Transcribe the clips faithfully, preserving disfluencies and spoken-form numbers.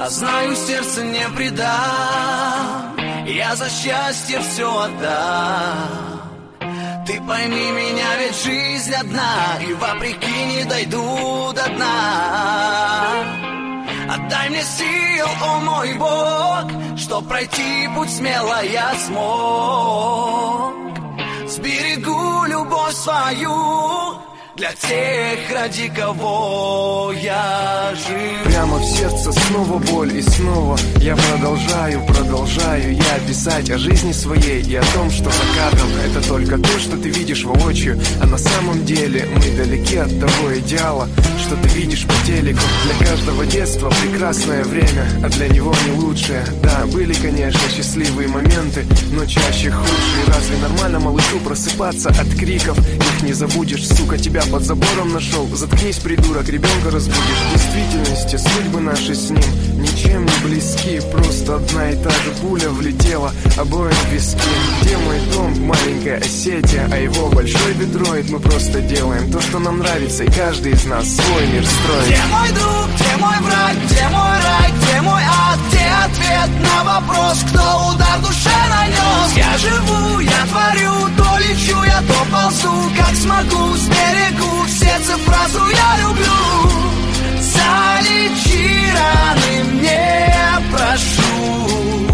А знаю, сердце не предам, я за счастье все отдам. Ты пойми меня, ведь жизнь одна, и вопреки не дойду до дна. Отдай мне сил, о мой Бог, чтоб пройти путь смело я смог. Сберегу любовь свою для тех, ради кого я жив. Прямо в сердце снова боль и снова я продолжаю, продолжаю я писать о жизни своей и о том, что за кадром это только то, что ты видишь воочию. А на самом деле мы далеки от того идеала, что ты видишь по телеку. Для каждого детства прекрасное время, а для него не лучшее. Да, были, конечно, счастливые моменты, но чаще худшие. Разве нормально малышу просыпаться от криков? Их не забудешь, сука, тебя под забором нашел. Заткнись, придурок, ребенка разбудишь. В действительности судьбы наши с ним ничем не близки. Просто одна и та же пуля влетела обоим в виски. Где мой дом? Маленькая Осетия, а его большой Детройт. Мы просто делаем то, что нам нравится, и каждый из нас свой мир строит. Где мой друг, где мой враг, где мой рай, где мой ад, где ответ на вопрос, кто удар душе нанес? Я живу, я творю, то лечу, я то ползу, как смогу, сберегу в сердце фразу я люблю. Залечи раны мне, прошу.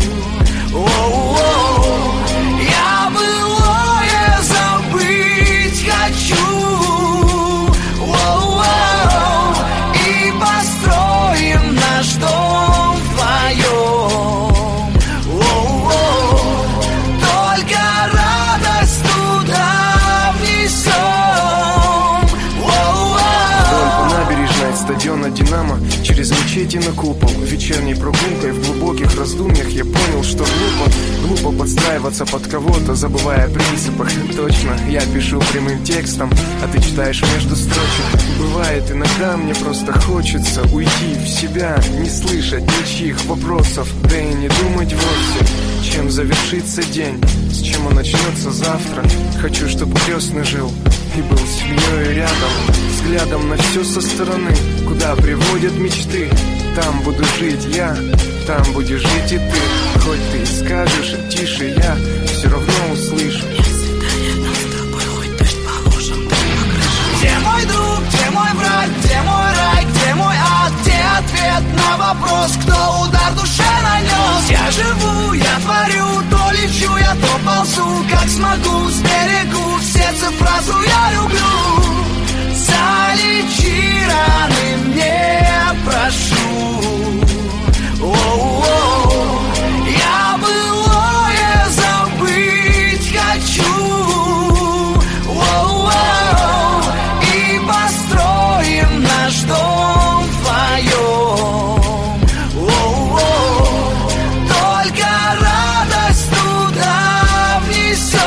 О-о-о. Я былое забыть хочу. О-о-о. И построим наш дом вдвоем. О-о-о. Только радость туда внесем. Вдоль по набережной стадиона «Динамо», через мечети на купол, вечерней прогулкой в глубоких раздумьях я понял, что глупо, глупо подстраиваться под кого-то, забывая о принципах. Точно, я пишу прямым текстом, а ты читаешь между строчек. Бывает, иногда мне просто хочется уйти в себя, не слышать ничьих вопросов, да и не думать вовсе, чем завершится день, с чем он начнется завтра. Хочу, чтобы крестный жил и был с семьей рядом, взглядом на все со стороны, куда приводят мечты. Там буду жить я, там будешь жить и ты. Хоть ты и скажешь тише, я все равно услышу. Где мой друг, где мой враг, где мой рай, где мой ад, где ответ на вопрос, кто удар душе нанес? Я живу, я творю, то лечу, я то ползу, как смогу, сберегу в сердце фразу я люблю. Залечи раны мне, прошу. О-о-о. Я былое забыть хочу. О-о-о. И построим наш дом вдвоем. О-о-о. Только радость туда внесем.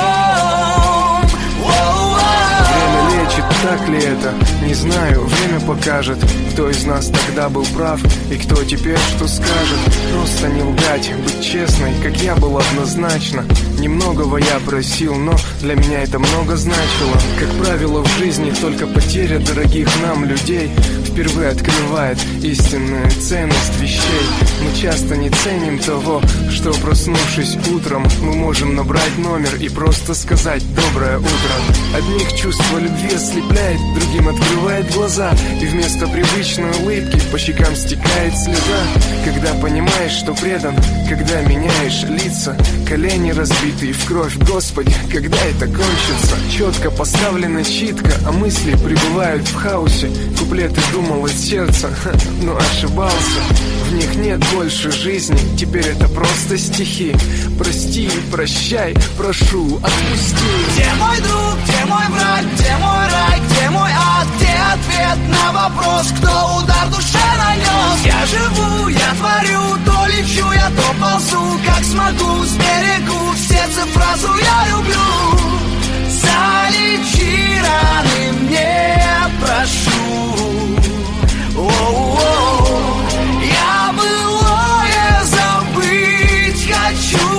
Время лечит, так ли это? Не знаю, время покажет, кто из нас тогда был прав и кто теперь что скажет. Просто не лгать, быть честной, как я был однозначно. Немногого я просил, но для меня это много значило. Как правило, в жизни только потеря дорогих нам людей впервые открывает истинную ценность вещей. Мы часто не ценим того, что, проснувшись утром, мы можем набрать номер и просто сказать «доброе утро». Одних чувство любви ослепляет, другим открывает глаза, и вместо привычной улыбки по щекам стекает слеза. Когда понимаешь, что предан, когда меняешь лица, колени разбитые в кровь, Господи, когда это кончится? Четко поставлена читка, а мысли пребывают в хаосе. Куплеты думал из сердца, но ошибался. В них нет больше жизни, теперь это просто стихи. Прости, прощай, прошу, отпусти. Где мой друг, где мой враг, где мой рай, где мой ад, где ответ на вопрос, кто удар душе нанес? Я живу, я творю, то лечу, я то ползу, как смогу, сберегу в сердце фразу я люблю. Залечи раны мне, прошу. О-о-о. Я былое забыть хочу.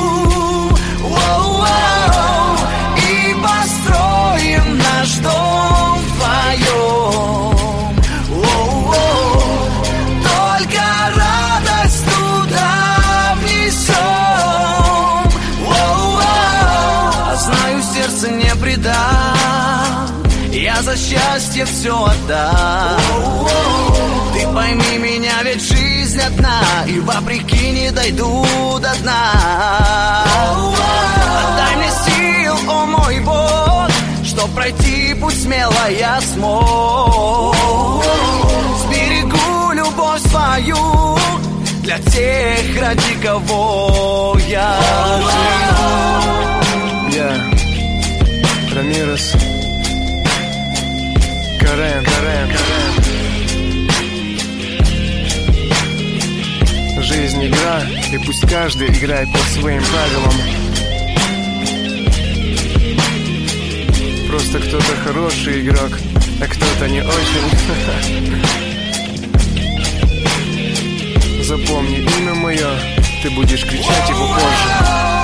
О-о-о. И построим наш дом вдвоем. О-о-о. Только радость я за счастье все отдам. Ты пойми меня, ведь жизнь одна, и вопреки не дойду до дна. Отдай мне сил, о мой Бог, чтоб пройти путь смело я смог. Сберегу любовь свою для тех, ради кого я живу. Я Рамирес, Карен, Карен, Карен. Жизнь игра, и пусть каждый играет по своим правилам. Просто кто-то хороший игрок, а кто-то не очень. Запомни имя мое, ты будешь кричать его позже.